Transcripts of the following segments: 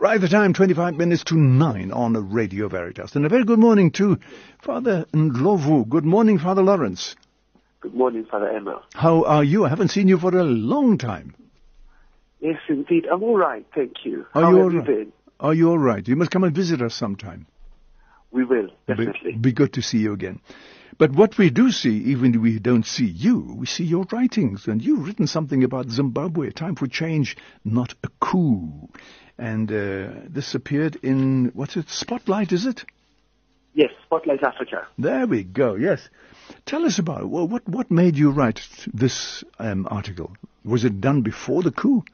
Right, the time, 25 minutes to 9 on Radio Veritas. And a very good morning to Father Ndlovu. Good morning, Father Lawrence. Good morning, Father Emma. How are you? I haven't seen you for a long time. Yes, indeed. I'm all right, thank you. How have you been? Are you all right? You must come and visit us sometime. We will, definitely. Be good to see you again. But what we do see, even if we don't see you, we see your writings. And you've written something about Zimbabwe, time for change, not a coup. And this appeared in, what's it, Spotlight, is it? Yes, Spotlight Africa. There we go, yes. Tell us about it. Well, what made you write this article? Was it done before the coup?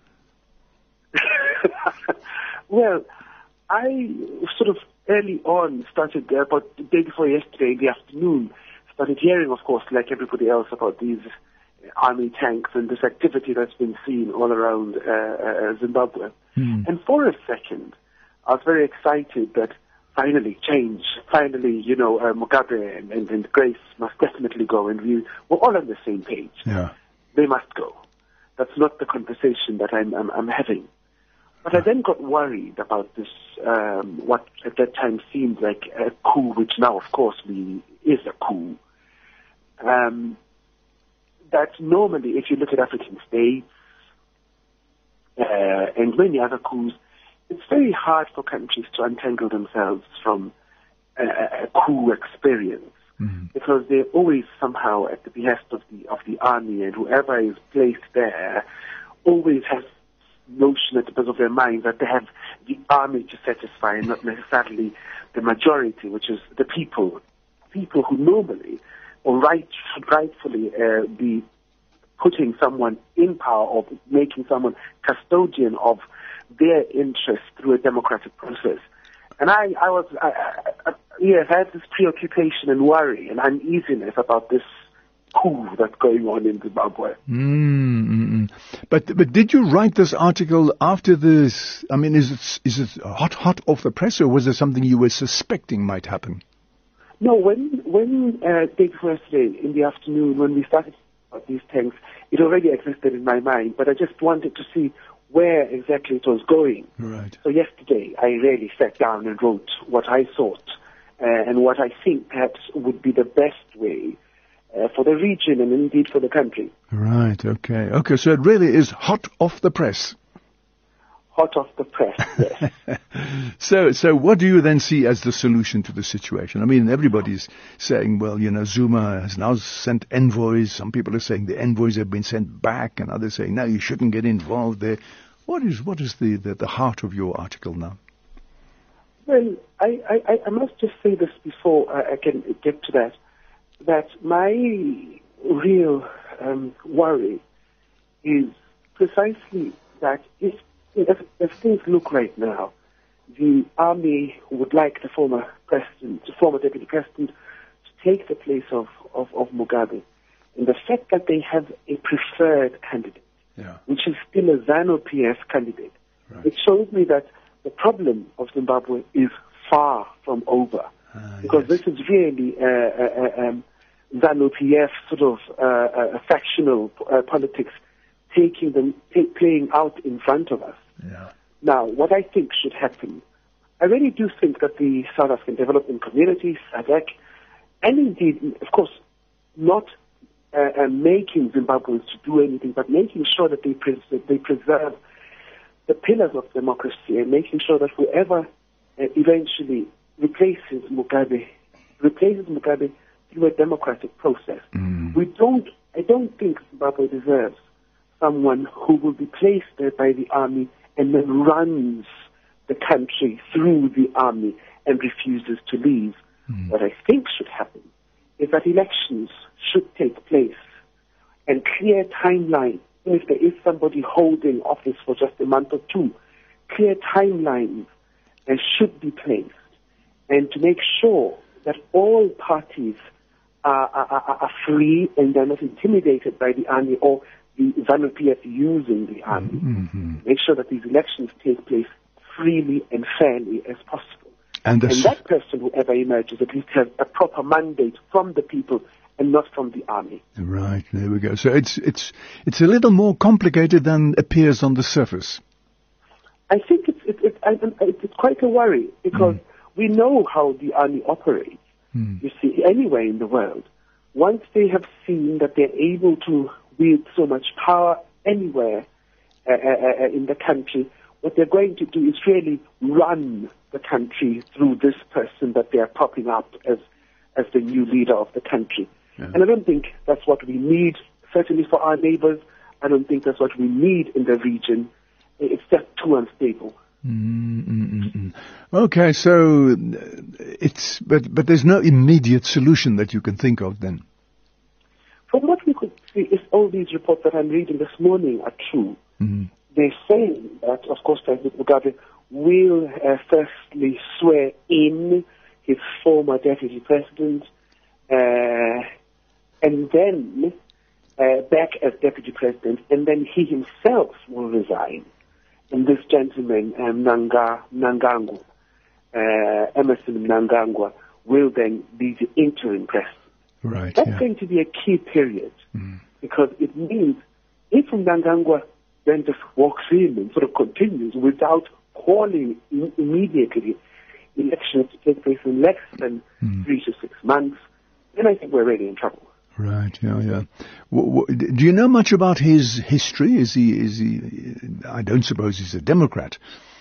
Well, I sort of early on started, about the day before yesterday in the afternoon, started hearing, of course, like everybody else, about these army tanks and this activity that's been seen all around Zimbabwe. And for a second, I was very excited that finally Mugabe and Grace must definitely go, and we were all on the same page. Yeah. They must go. That's not the conversation that I'm having. But I then got worried about this, what at that time seemed like a coup, which now, of course, is a coup. That normally, if you look at African states and many other coups, it's very hard for countries to untangle themselves from a coup experience, because they're always somehow at the behest of the army, and whoever is placed there always has notion at the back of their mind that they have the army to satisfy, and not necessarily the majority, which is the people who normally or rightfully be putting someone in power or making someone custodian of their interests through a democratic process. And I had this preoccupation and worry and uneasiness about this coup that's going on in Zimbabwe. But did you write this article after this? I mean, is it hot off the press, or was it something you were suspecting might happen? No, when day before yesterday in the afternoon, when we started about these tanks, it already existed in my mind, but I just wanted to see where exactly it was going. Right. So yesterday, I really sat down and wrote what I thought and what I think perhaps would be the best way for the region and indeed for the country. Right, okay, so it really is hot off the press. Hot off the press, yes. So what do you then see as the solution to the situation? I mean, everybody's saying, well, Zuma has now sent envoys. Some people are saying the envoys have been sent back, and others saying, no, you shouldn't get involved there. What is the heart of your article now? Well, I must just say this before I can get to that my real worry is precisely that if things look right now, the army would like the former deputy president, to take the place of Mugabe. And the fact that they have a preferred candidate, which is still a ZANU-PF candidate, it shows me that the problem of Zimbabwe is far from over. Because this is really ZANU-PF sort of factional politics playing out in front of us. Yeah. Now, what I think should happen, I really do think that the South African Development Community, SADC, and indeed, of course, not making Zimbabweans to do anything, but making sure that they preserve the pillars of democracy, and making sure that whoever eventually replaces Mugabe through a democratic process. I don't think Zimbabwe deserves someone who will be placed there by the army and then runs the country through the army and refuses to leave. What I think should happen is that elections should take place, and clear timeline, if there is somebody holding office for just a month or two, clear timelines should be placed, and to make sure that all parties are free and they're not intimidated by the army or the ZANU-PF using the army. Make sure that these elections take place freely and fairly as possible. And that person, whoever emerges, at least has a proper mandate from the people and not from the army. Right, there we go. So it's a little more complicated than appears on the surface. I think it's quite a worry because we know how the army operates. You see, anywhere in the world, once they have seen that they're able to wield so much power anywhere in the country, what they're going to do is really run the country through this person that they are propping up as the new leader of the country. Yeah. And I don't think that's what we need, certainly for our neighbors. I don't think that's what we need in the region. It's just too unstable. Okay, so but there's no immediate solution that you can think of then. From what we could see, if all these reports that I'm reading this morning are true, they're saying that, of course, President Mugabe will firstly swear in his former deputy president, and then back as deputy president, and then he himself will resign. And this gentleman, Mnangagwa, Emmerson Mnangagwa, will then be the interim president. Right. That's going to be a key period because it means if Mnangagwa then just walks in and sort of continues without calling immediately elections to take place in less than 3 to 6 months, then I think we're really in trouble. Right. Yeah. Do you know much about his history? Is he? I don't suppose he's a Democrat.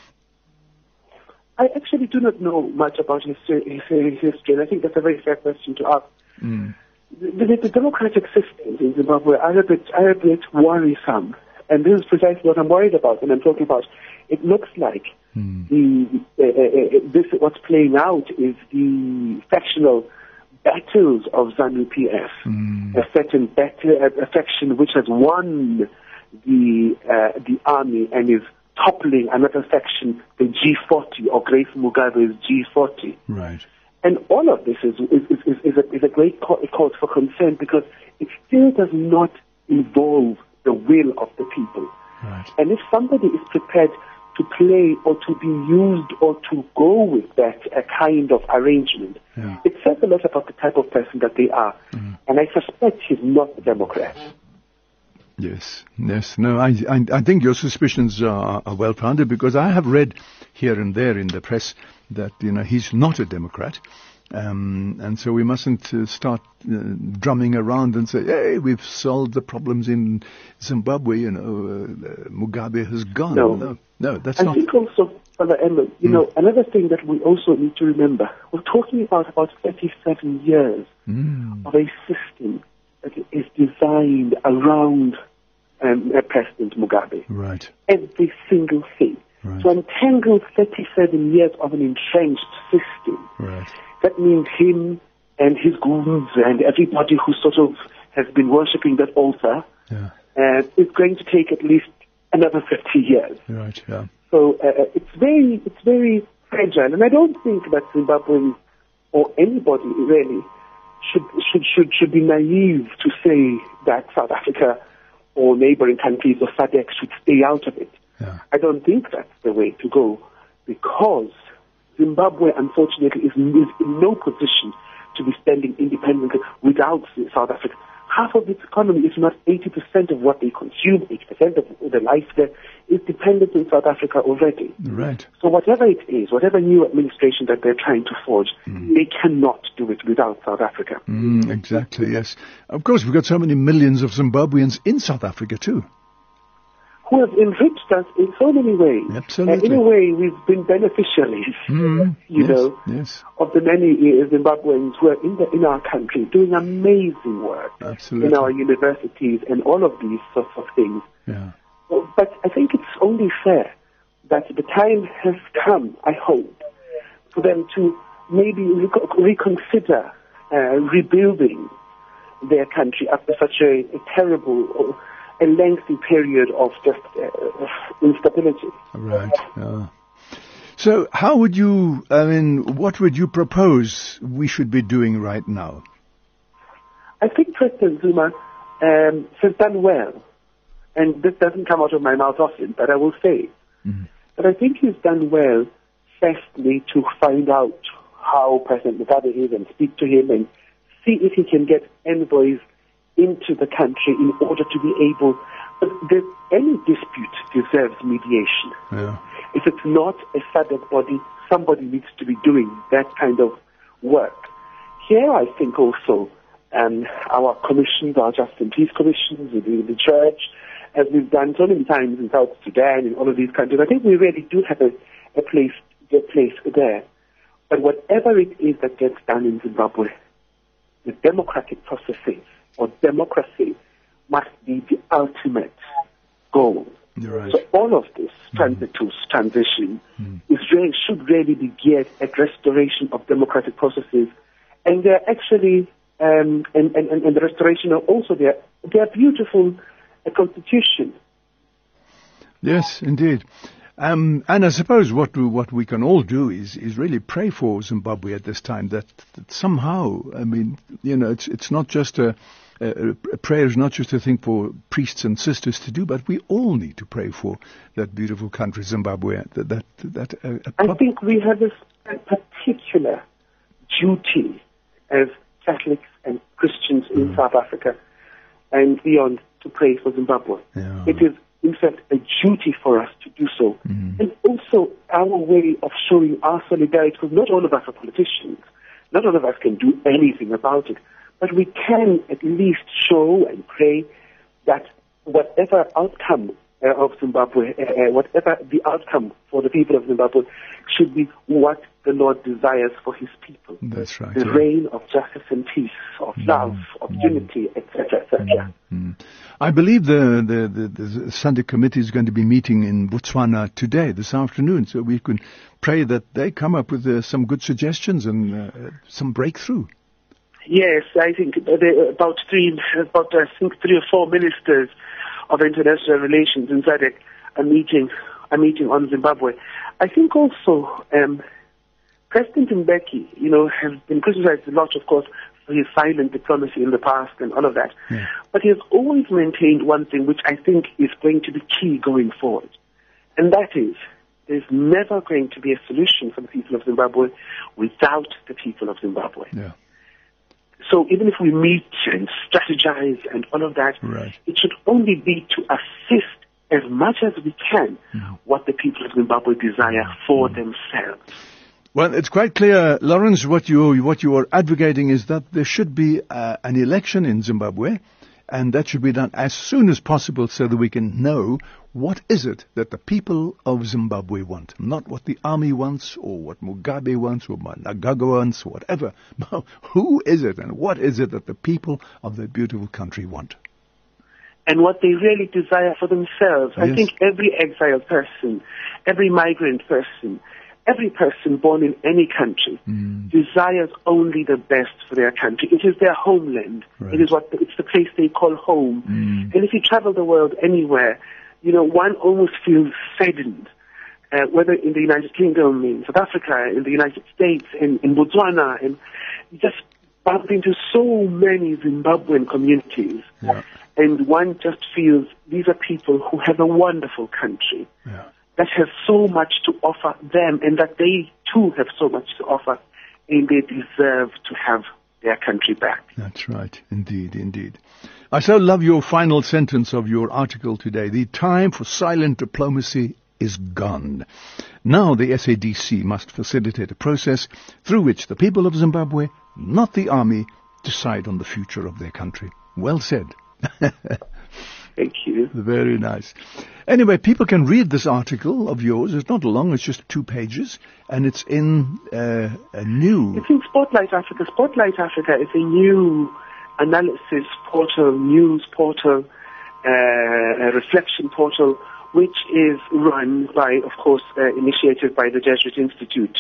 I actually do not know much about his history, and I think that's a very fair question to ask. The democratic system in Zimbabwe are a bit worrisome, and this is precisely what I'm worried about when I'm talking about. It looks like what's playing out is the factional battles of ZANU-PF, a certain a faction which has won the army and is toppling another faction, the G40, or Grace Mugabe's G40. Right. And all of this is a great cause for concern because it still does not involve the will of the people. Right. And if somebody is prepared to play or to be used or to go with that kind of arrangement, it says a lot about the type of person that they are. And I suspect he's not a Democrat. Yes. No, I think your suspicions are well-founded because I have read here and there in the press that, he's not a Democrat. And so we mustn't start drumming around and say, hey, we've solved the problems in Zimbabwe, Mugabe has gone. No, that's not. I think also, Father Emmett, another thing that we also need to remember, we're talking about 37 years of a system that is designed around President Mugabe. Right. Every single thing. Right. To untangle 37 years of an entrenched system, right. That means him and his goons and everybody who sort of has been worshipping that altar is going to take at least another 50 years. Right, yeah. So it's very fragile, and I don't think that Zimbabweans or anybody really should be naive to say that South Africa or neighboring countries or SADC should stay out of it. Yeah. I don't think that's the way to go because Zimbabwe, unfortunately, is in no position to be standing independently without South Africa. Half of its economy, if not 80% of what they consume, 80% of the life there, is dependent on South Africa already. Right. So whatever it is, whatever new administration that they're trying to forge, they cannot do it without South Africa. Exactly, yes. Of course, we've got so many millions of Zimbabweans in South Africa too, who have enriched us in so many ways. Absolutely. In a way, we've been beneficiaries, yes. of the many Zimbabweans who are in our country doing amazing work in our universities and all of these sorts of things. Yeah. But I think it's only fair that the time has come, I hope, for them to maybe reconsider rebuilding their country after such a terrible a lengthy period of just instability. Right. So how would you, what would you propose we should be doing right now? I think President Zuma has done well, and this doesn't come out of my mouth often, but I will say it. But I think he's done well, firstly, to find out how President Mugabe is and speak to him and see if he can get envoys into the country in order to be able, but any dispute deserves mediation. Yeah. If it's not a SADC body, somebody needs to be doing that kind of work. Here, I think also our commissions, our Justice and Peace commissions, the church, as we've done so many times in South Sudan and all of these countries, I think we really do have a place there. But whatever it is that gets done in Zimbabwe, the democratic processes or democracy must be the ultimate goal. Right. So all of this transition should really be geared at restoration of democratic processes, and they're actually and the restoration of also their beautiful constitution. Yes, indeed. And I suppose what we can all do is really pray for Zimbabwe at this time, that somehow, I mean, it's not just a prayer is not just a thing for priests and sisters to do, but we all need to pray for that beautiful country, Zimbabwe. I think we have a particular duty as Catholics and Christians in South Africa and beyond to pray for Zimbabwe. Yeah. It is, in fact, a duty for us to do so. And also our way of showing our solidarity, because not all of us are politicians. Not all of us can do anything about it. But we can at least show and pray that whatever outcome of Zimbabwe, whatever the outcome for the people of Zimbabwe, should be what the Lord desires for his people. That's right. The reign of justice and peace, of love, of unity, etc., etc. I believe the Sunday committee is going to be meeting in Botswana today, this afternoon, so we can pray that they come up with some good suggestions and some breakthrough. Yes, I think about three or four ministers of international relations in SADC are meeting on Zimbabwe. I think also President Mbeki, has been criticized a lot, of course, for his silent diplomacy in the past and all of that. Yeah. But he has always maintained one thing, which I think is going to be key going forward, and that is there's never going to be a solution for the people of Zimbabwe without the people of Zimbabwe. Yeah. So even if we meet and strategize and all of that, it should only be to assist as much as we can what the people of Zimbabwe desire for themselves. Well, it's quite clear, Lawrence, what you are advocating is that there should be an election in Zimbabwe, and that should be done as soon as possible so that we can know what is it that the people of Zimbabwe want. Not what the army wants or what Mugabe wants or Mnangagwa wants or whatever. Who is it and what is it that the people of that beautiful country want? And what they really desire for themselves. Yes. I think every exiled person, every migrant person, every person born in any country desires only the best for their country. It is their homeland. Right. It's the place they call home. And if you travel the world anywhere, one almost feels saddened, whether in the United Kingdom, in South Africa, in the United States, in Botswana, and you just bump into so many Zimbabwean communities. Yeah. And one just feels these are people who have a wonderful country. Yeah. That has so much to offer them, and that they too have so much to offer, and they deserve to have their country back. That's right. Indeed, indeed. I so love your final sentence of your article today. The time for silent diplomacy is gone. Now the SADC must facilitate a process through which the people of Zimbabwe, not the army, decide on the future of their country. Well said. Thank you. Very nice. Anyway, people can read this article of yours. It's not long, it's just 2 pages, and it's in a new... It's in Spotlight Africa. Spotlight Africa is a new analysis portal, news portal, a reflection portal, which is run by, of course, initiated by the Jesuit Institute,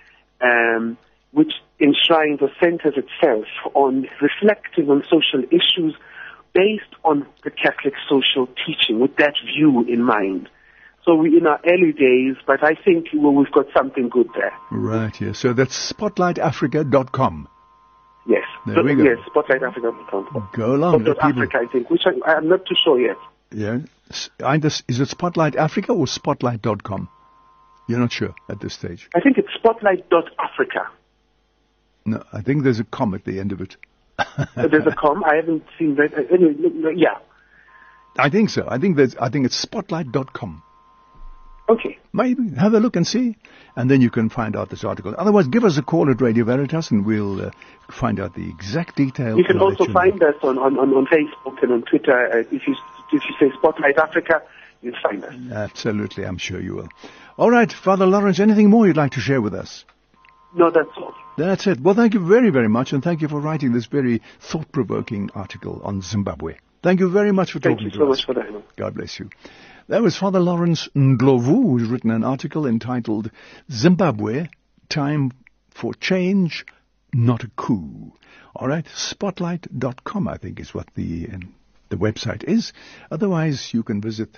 which enshrines or centers itself on reflecting on social issues based on the Catholic social teaching, with that view in mind. So we're in our early days, but I think we've got something good there. Right, yes. So that's spotlightafrica.com. Yes. There we go. Yes, spotlightafrica.com. Go along. Africa, I think, which I'm not too sure yet. Yeah. Is it Spotlight Africa or spotlight.com? You're not sure at this stage? I think it's spotlight.africa. No, I think there's a com at the end of it. There's a com. I haven't seen that. Anyway, yeah. I think so. I think it's spotlight.com. Okay. Maybe. Have a look and see. And then you can find out this article. Otherwise, give us a call at Radio Veritas and we'll find out the exact details. You can also find us on Facebook and on Twitter. If you say Spotlight Africa, you'll find us. Absolutely, I'm sure you will. All right, Father Lawrence, anything more you'd like to share with us? No, that's all. That's it. Well, thank you very, very much, and thank you for writing this very thought-provoking article on Zimbabwe. Thank you very much for talking to us. Thank you so much for that. God bless you. That was Father Lawrence Ndlovu, who's written an article entitled Zimbabwe, Time for Change, Not a Coup. All right, spotlight.com, I think, is what the website is. Otherwise, you can visit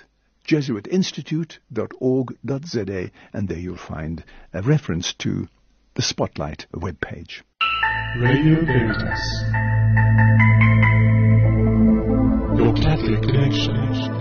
jesuitinstitute.org.za, and there you'll find a reference to the Spotlight webpage. Radio Veritas, your Catholic connection.